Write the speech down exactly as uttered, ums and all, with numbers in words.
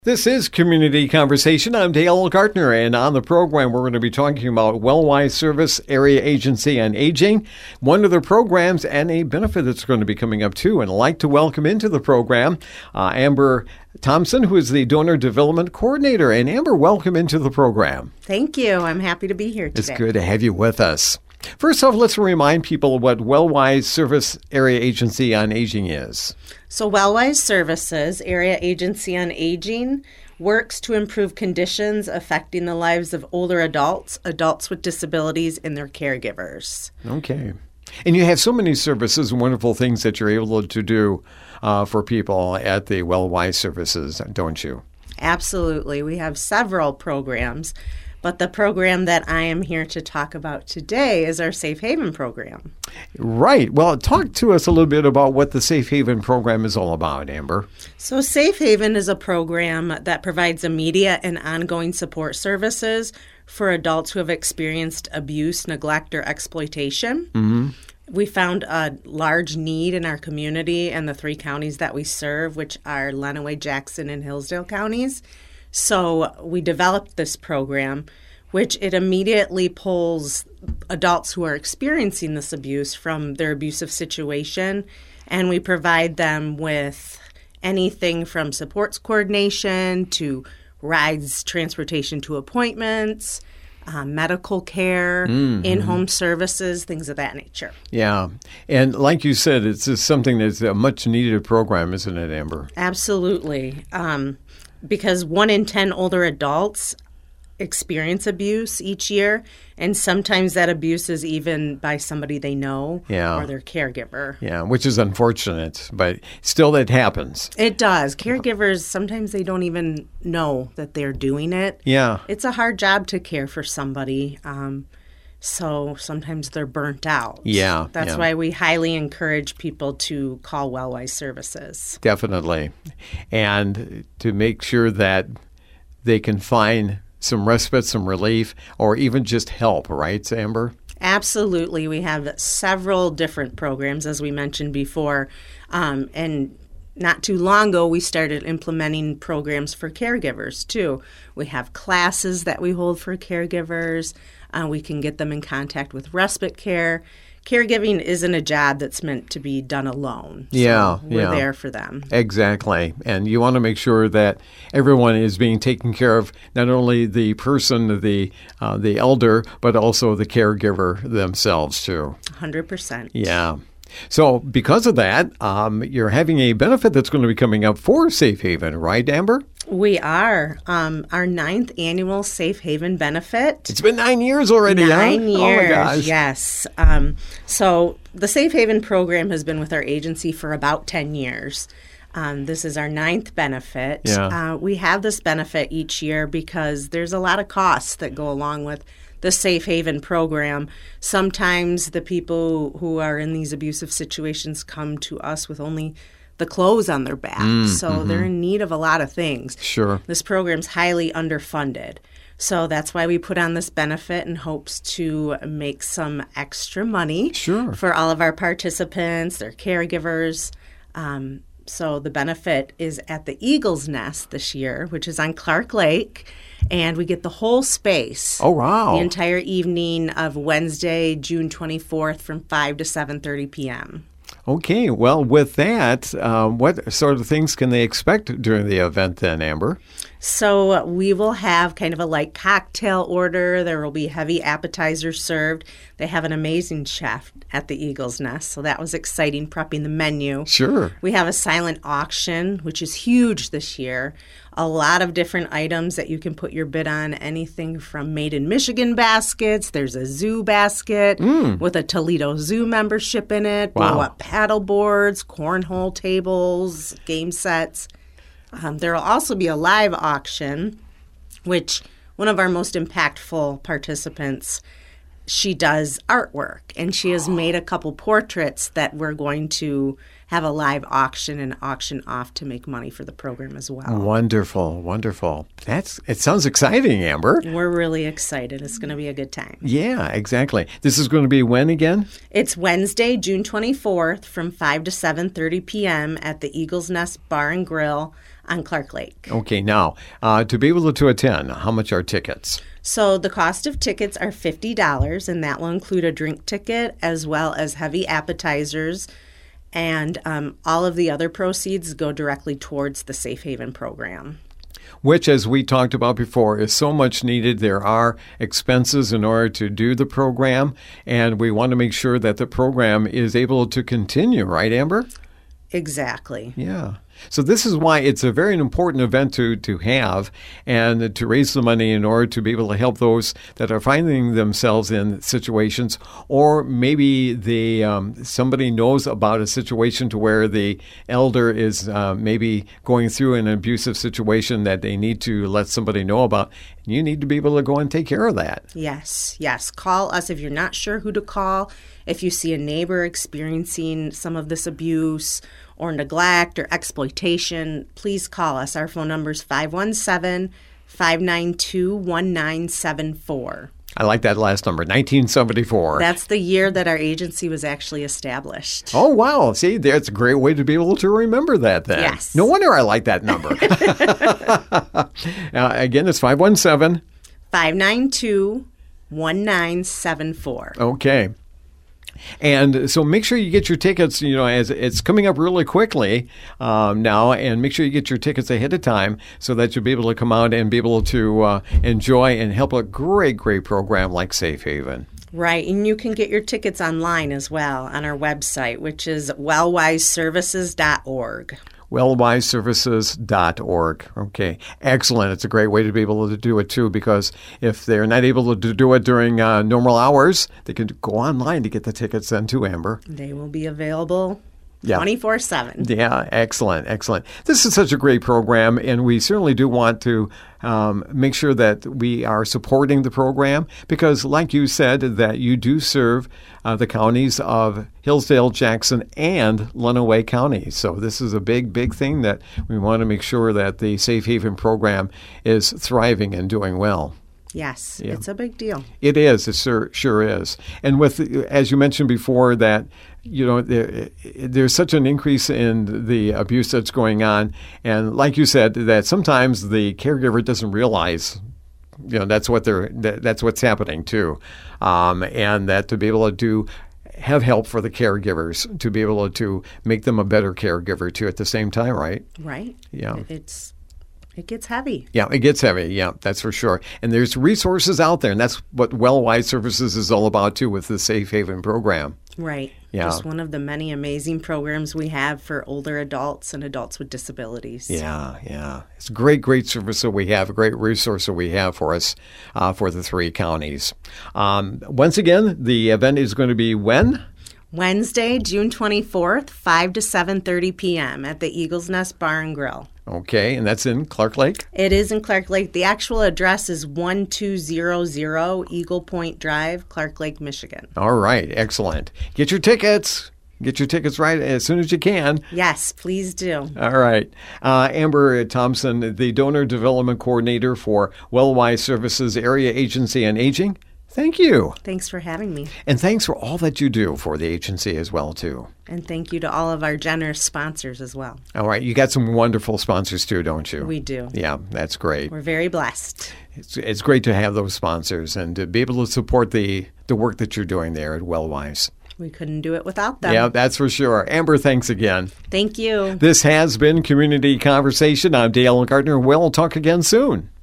This is Community Conversation. I'm Dale Gartner, and on the program, we're going to be talking about Wellwise Service Area Agency on Aging, one of their programs and a benefit that's going to be coming up too. And I'd like to welcome into the program uh, Amber Thompson, who is the Donor Development Coordinator. And Amber, welcome into the program. Thank you. I'm happy to be here today. It's good to have you with us. First off, let's remind people what Wellwise Service Area Agency on Aging is. So Wellwise Services Area Agency on Aging works to improve conditions affecting the lives of older adults, adults with disabilities, and their caregivers. Okay. And you have so many services and wonderful things that you're able to do uh, for people at the Wellwise Services, don't you? Absolutely. We have several programs. But the program that I am here to talk about today is our Safe Haven program. Right. Well, talk to us a little bit about what the Safe Haven program is all about, Amber. So Safe Haven is a program that provides immediate and ongoing support services for adults who have experienced abuse, neglect, or exploitation. Mm-hmm. We found a large need in our community and the three counties that we serve, which are Lenawee, Jackson, and Hillsdale counties. So we developed this program, which it immediately pulls adults who are experiencing this abuse from their abusive situation, and we provide them with anything from supports coordination to rides, transportation to appointments, uh, medical care, mm-hmm. in-home services, things of that nature. Yeah. And like you said, it's just something that's a much-needed program, isn't it, Amber? Absolutely. Um Because one in ten older adults experience abuse each year, and sometimes that abuse is even by somebody they know yeah. or their caregiver. Yeah, which is unfortunate, but still that happens. It does. Caregivers, sometimes they don't even know that they're doing it. Yeah. It's a hard job to care for somebody. Um, So sometimes they're burnt out. Yeah. That's yeah. why we highly encourage people to call Wellwise Services. Definitely. And to make sure that they can find some respite, some relief, or even just help, right, Amber? Absolutely. We have several different programs, as we mentioned before. Um, and not too long ago, we started implementing programs for caregivers, too. We have classes that we hold for caregivers. Uh, we can get them in contact with respite care. Caregiving isn't a job that's meant to be done alone. So yeah, we're yeah. there for them. Exactly. And you want to make sure that everyone is being taken care of, not only the person, the uh, the elder, but also the caregiver themselves, too. one hundred percent. Yeah. So because of that, um, you're having a benefit that's going to be coming up for Safe Haven, right, Amber? We are. Um, our ninth annual Safe Haven benefit. It's been nine years already, nine huh? years, oh my gosh. Yes. Um, so the Safe Haven program has been with our agency for about ten years. Um, this is our ninth benefit. Yeah. Uh, we have this benefit each year because there's a lot of costs that go along with the Safe Haven program. Sometimes the people who are in these abusive situations come to us with only the clothes on their back. Mm, so mm-hmm. they're in need of a lot of things. Sure. This program's highly underfunded. So that's why we put on this benefit in hopes to make some extra money sure. for all of our participants, their caregivers. Um, so the benefit is at the Eagle's Nest this year, which is on Clark Lake. And we get the whole space. Oh, wow. The entire evening of Wednesday, June twenty-fourth from five to seven thirty p.m. Okay. Well, with that, uh, what sort of things can they expect during the event then, Amber? So we will have kind of a light cocktail order. There will be heavy appetizers served. They have an amazing chef at the Eagle's Nest, so that was exciting, prepping the menu. Sure. We have a silent auction, which is huge this year. A lot of different items that you can put your bid on, anything from Made in Michigan baskets. There's a zoo basket mm. with a Toledo Zoo membership in it. Wow. Blow-up paddle boards, cornhole tables, game sets. Um, there will also be a live auction, which one of our most impactful participants, she does artwork, and she has made a couple portraits that we're going to have a live auction and auction off to make money for the program as well. Wonderful, wonderful. That's it sounds exciting, Amber. We're really excited. It's going to be a good time. Yeah, exactly. This is going to be when again? It's Wednesday, June twenty-fourth from five to seven thirty p.m. at the Eagle's Nest Bar and Grill on Clark Lake. Okay, now, uh, to be able to attend, how much are tickets? So the cost of tickets are fifty dollars, and that will include a drink ticket as well as heavy appetizers, and um, all of the other proceeds go directly towards the Safe Haven program. Which, as we talked about before, is so much needed. There are expenses in order to do the program, and we want to make sure that the program is able to continue, right, Amber? Exactly. Yeah. So this is why it's a very important event to, to have and to raise the money in order to be able to help those that are finding themselves in situations, or maybe the um, somebody knows about a situation to where the elder is uh, maybe going through an abusive situation that they need to let somebody know about. You need to be able to go and take care of that. Yes, yes. Call us if you're not sure who to call. If you see a neighbor experiencing some of this abuse or neglect or exploitation, please call us. Our phone number is five one seven, five nine two, one nine seven four. I like that last number, nineteen seventy-four. That's the year that our agency was actually established. Oh, wow. See, that's a great way to be able to remember that then. Yes. No wonder I like that number. uh, again, it's five one seven, five nine two, one nine seven four. Okay. And so make sure you get your tickets, you know, as it's coming up really quickly um, now, and make sure you get your tickets ahead of time so that you'll be able to come out and be able to uh, enjoy and help a great, great program like Safe Haven. Right, and you can get your tickets online as well on our website, which is well wise services dot org. well wise services dot org. Okay, excellent. It's a great way to be able to do it, too, because if they're not able to do it during uh, normal hours, they can go online to get the tickets then, too, Amber. They will be available Yeah. twenty-four seven. Yeah, excellent, excellent. This is such a great program, and we certainly do want to um, make sure that we are supporting the program because, like you said, that you do serve uh, the counties of Hillsdale, Jackson, and Lenawee County. So this is a big, big thing that we want to make sure that the Safe Haven program is thriving and doing well. Yes, Yeah. it's a big deal. It is. It sure, sure is. And with, as you mentioned before, that you know there, there's such an increase in the abuse that's going on, and like you said, that sometimes the caregiver doesn't realize, you know, that's what they're that, that's what's happening too, um, and that to be able to do. Have help for the caregivers to be able to make them a better caregiver too at the same time, right? Right. Yeah. It's it gets heavy. Yeah, it gets heavy. Yeah, that's for sure. And there's resources out there, and that's what Well Wise Services is all about too with the Safe Haven program. Right. Yeah. Just one of the many amazing programs we have for older adults and adults with disabilities. Yeah, yeah. It's a great, great service that we have, a great resource that we have for us uh, for the three counties. Um, once again, the event is going to be when? Wednesday, June twenty-fourth, five to seven thirty p.m. at the Eagle's Nest Bar and Grill. Okay, and that's in Clark Lake? It is in Clark Lake. The actual address is one two zero zero Eagle Point Drive, Clark Lake, Michigan. All right, excellent. Get your tickets. Get your tickets right as soon as you can. Yes, please do. All right. Uh, Amber Thompson, the Donor Development Coordinator for Well Wise Services Area Agency on Aging. Thank you. Thanks for having me. And thanks for all that you do for the agency as well, too. And thank you to all of our generous sponsors as well. All right. You got some wonderful sponsors, too, don't you? We do. Yeah, that's great. We're very blessed. It's, it's great to have those sponsors and to be able to support the, the work that you're doing there at Well Wise. We couldn't do it without them. Yeah, that's for sure. Amber, thanks again. Thank you. This has been Community Conversation. I'm Dale Gardner. We'll talk again soon.